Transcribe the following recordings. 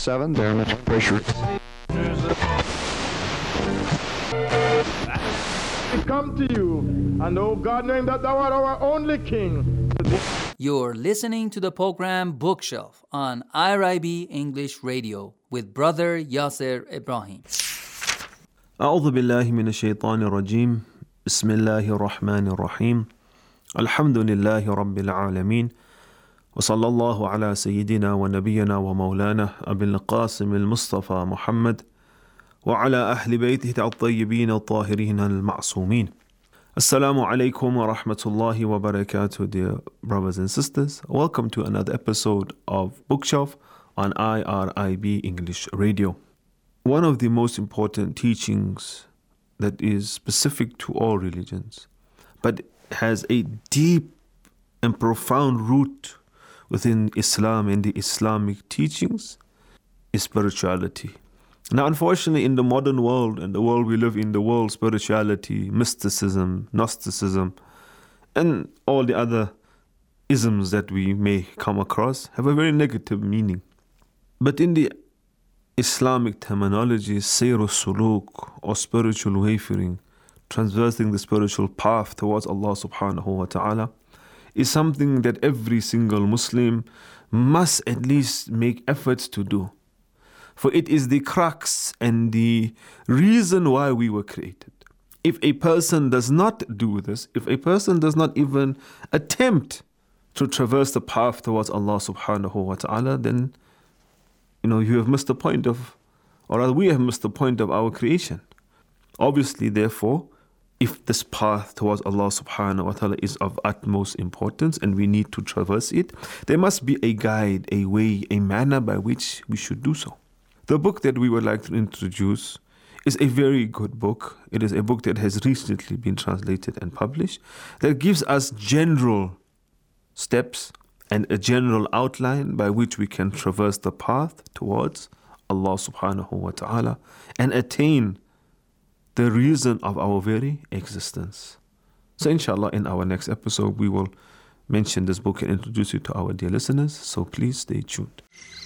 7, damage pressure. We come to you, and oh God, knowing that thou art our only King. You're listening to the program Bookshelf on IRIB English Radio with Brother Yasser Ibrahim. أعوذ بالله من الشيطان الرجيم بسم الله الرحمن الرحيم الحمد لله رب العالمين وصلى الله على سيدنا ونبينا ومولانا أبي القاسم المصطفى محمد وعلى أهل بيته الطيبين الطاهرين المعصومين. Assalamu alaikum wa rahmatullahi wa barakatuh, dear brothers and sisters. Welcome to another episode of Bookshelf on IRIB English Radio. One of the most important teachings that is specific to all religions, but has a deep and profound root within Islam and the Islamic teachings, is spirituality. Now, unfortunately, in the modern world and the world we live in, the world spirituality, mysticism, Gnosticism, and all the other isms that we may come across have a very negative meaning. But in the Islamic terminology, sayr suluk, or spiritual wayfaring, traversing the spiritual path towards Allah subhanahu wa ta'ala, is something that every single Muslim must at least make efforts to do. For it is the crux and the reason why we were created. If a person does not do this, if a person does not even attempt to traverse the path towards Allah subhanahu wa ta'ala, then you have missed the point of, or rather we have missed the point of our creation. Obviously, therefore, if this path towards Allah subhanahu wa ta'ala is of utmost importance and we need to traverse it, there must be a guide, a way, a manner by which we should do so. The book that we would like to introduce is a very good book. It is a book that has recently been translated and published that gives us general steps and a general outline by which we can traverse the path towards Allah subhanahu wa ta'ala and attain the reason of our very existence. So inshallah, in our next episode, we will mention this book and introduce it to our dear listeners. So please stay tuned.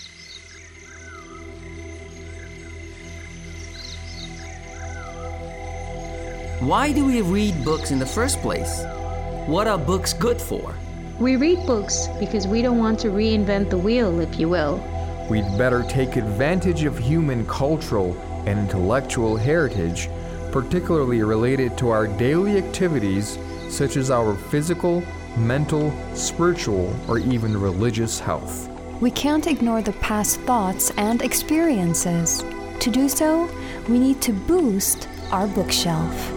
Why do we read books in the first place? What are books good for? We read books because we don't want to reinvent the wheel, if you will. We'd better take advantage of human cultural and intellectual heritage, particularly related to our daily activities such as our physical, mental, spiritual, or even religious health. We can't ignore the past thoughts and experiences. To do so, we need to boost our bookshelf.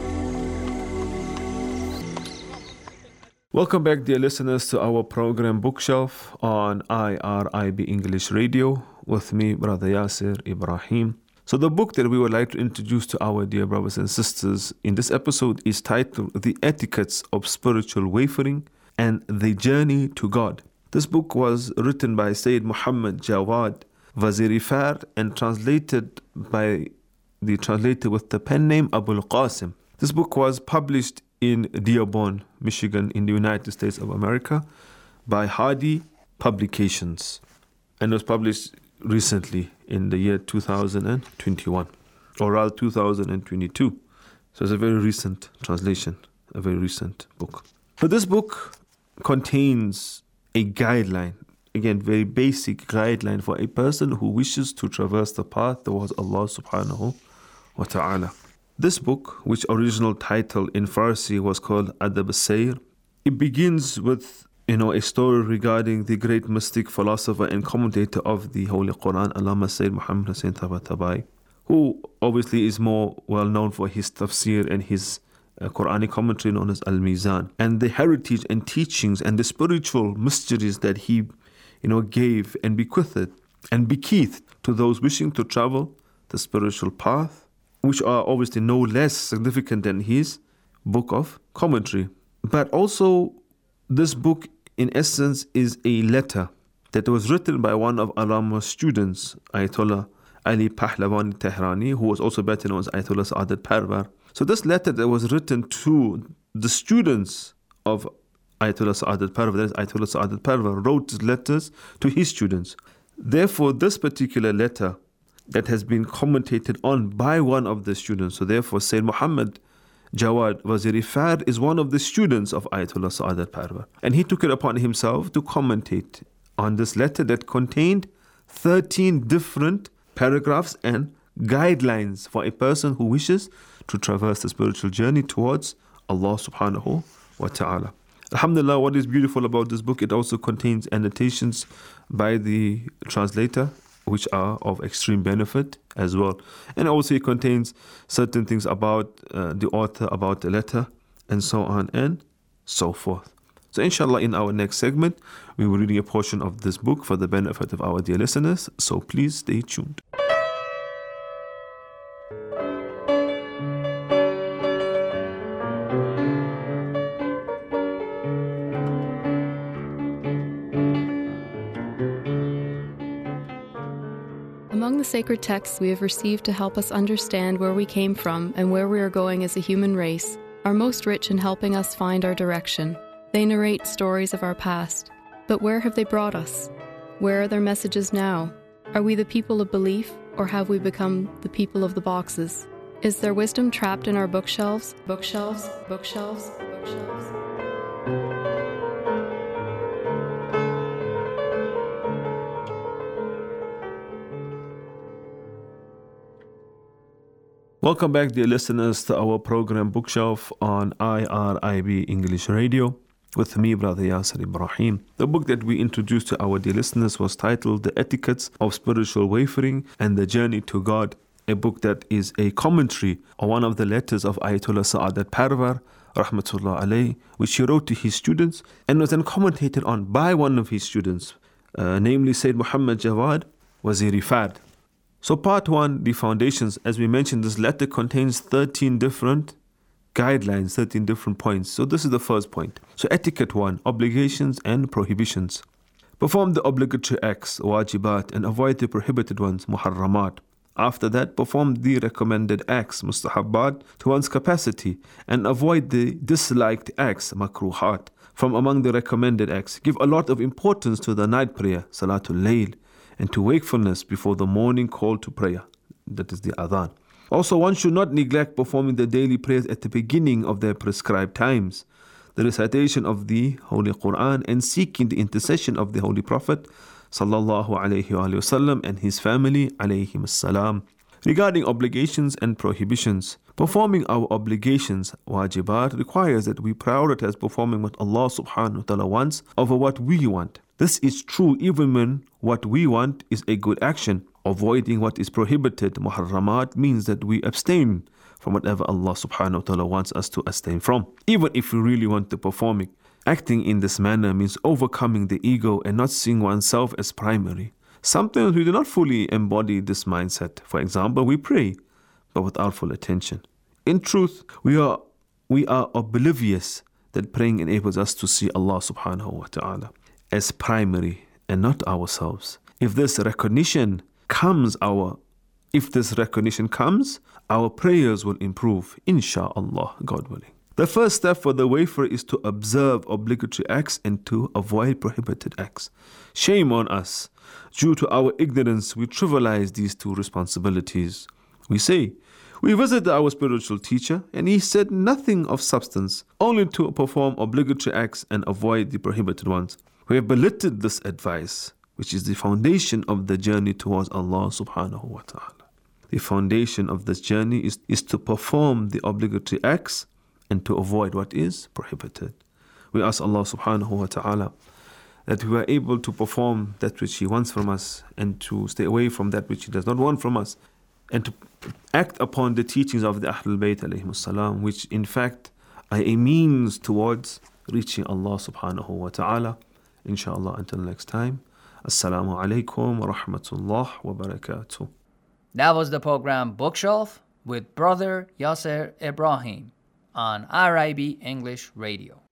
Welcome back, dear listeners, to our program Bookshelf on IRIB English Radio with me, Brother Yasser Ibrahim. So the book that we would like to introduce to our dear brothers and sisters in this episode is titled The Etiquettes of Spiritual Wayfaring and the Journey to God. This book was written by Sayyid Muhammad Jawad Waziri Fard and translated by the translator with the pen name Abul Qasim. This book was published in Dearborn, Michigan, in the United States of America by Hardy Publications and was published recently in the year 2021 or rather 2022. So it's a very recent translation, a very recent book. So this book contains a guideline, again, very basic guideline for a person who wishes to traverse the path towards Allah subhanahu wa ta'ala. This book, which original title in Farsi was called Adab al-Sayr, it begins with a story regarding the great mystic, philosopher and commentator of the Holy Quran, Allama Sayyid Muhammad Hussain Tabatabai, who obviously is more well known for his tafsir and his Quranic commentary known as Al-Mizan, and the heritage and teachings and the spiritual mysteries that he gave and bequeathed and bequeathed to those wishing to travel the spiritual path, which are obviously no less significant than his book of commentary. But also, this book, in essence, is a letter that was written by one of Allama's students, Ayatollah Ali Pahlavani Tehrani, who was also better known as Ayatollah Saadat Parvar. So this letter that was written to the students of Ayatollah Saadat Parvar, that is Ayatollah Saadat Parvar, wrote letters to his students. Therefore, this particular letter that has been commentated on by one of the students, so therefore Sayyid Muhammad Jawad Waziri Fard is one of the students of Ayatollah Saadat Parvar. And he took it upon himself to commentate on this letter that contained 13 different paragraphs and guidelines for a person who wishes to traverse the spiritual journey towards Allah subhanahu wa ta'ala. Alhamdulillah, what is beautiful about this book, it also contains annotations by the translator, which are of extreme benefit as well. And also it contains certain things about the author, about the letter, and so on and so forth. So inshallah, in our next segment, we will be reading a portion of this book for the benefit of our dear listeners. So please stay tuned. Among the sacred texts we have received to help us understand where we came from and where we are going as a human race are most rich in helping us find our direction. They narrate stories of our past. But where have they brought us? Where are their messages now? Are we the people of belief, or have we become the people of the boxes? Is there wisdom trapped in our bookshelves? Bookshelves, bookshelves, bookshelves. Welcome back, dear listeners, to our program Bookshelf on IRIB English Radio with me, Brother Yasser Ibrahim. The book that we introduced to our dear listeners was titled The Etiquettes of Spiritual Wayfaring and the Journey to God, a book that is a commentary on one of the letters of Ayatollah Saadat Parvar, rahmatullah alayh, which he wrote to his students and was then commentated on by one of his students, namely Sayyid Muhammad Jawad Waziri Fard. So part 1, the foundations. As we mentioned, this letter contains 13 different guidelines, 13 different points. So this is the first point. So etiquette 1, obligations and prohibitions. Perform the obligatory acts, wajibat, and avoid the prohibited ones, muharramat. After that, perform the recommended acts, mustahabbat, to one's capacity, and avoid the disliked acts, makruhat. From among the recommended acts, give a lot of importance to the night prayer, salatul layl, and to wakefulness before the morning call to prayer, that is the adhan. Also, one should not neglect performing the daily prayers at the beginning of their prescribed times, the recitation of the Holy Quran, and seeking the intercession of the Holy Prophet sallallahu alaihi wasallam and his family alayhim assalam. Regarding obligations and prohibitions, performing our obligations, wajibat, requires that we prioritize performing what Allah subhanahu wa ta'ala wants over what we want. This is true even when what we want is a good action. Avoiding what is prohibited, muharramat, means that we abstain from whatever Allah subhanahu wa ta'ala wants us to abstain from, even if we really want to perform it. Acting in this manner means overcoming the ego and not seeing oneself as primary. Sometimes we do not fully embody this mindset. For example, we pray, but without full attention. In truth, we are oblivious that praying enables us to see Allah subhanahu wa ta'ala as primary and not ourselves. If this recognition comes, our prayers will improve, insha'Allah, God willing. The first step for the wayfarer is to observe obligatory acts and to avoid prohibited acts. Shame on us. Due to our ignorance, we trivialize these two responsibilities. We say, we visited our spiritual teacher and he said nothing of substance, only to perform obligatory acts and avoid the prohibited ones. We have belittled this advice, which is the foundation of the journey towards Allah subhanahu wa ta'ala. The foundation of this journey is to perform the obligatory acts and to avoid what is prohibited. We ask Allah subhanahu wa ta'ala that we are able to perform that which He wants from us and to stay away from that which He does not want from us, and to act upon the teachings of the Ahlul Bayt alayhimus salam, which in fact are a means towards reaching Allah subhanahu wa ta'ala. Inshallah, until next time. Assalamu alaikum wa rahmatullah wa barakatuh. That was the program Bookshelf with Brother Yasser Ibrahim on IRIB English Radio.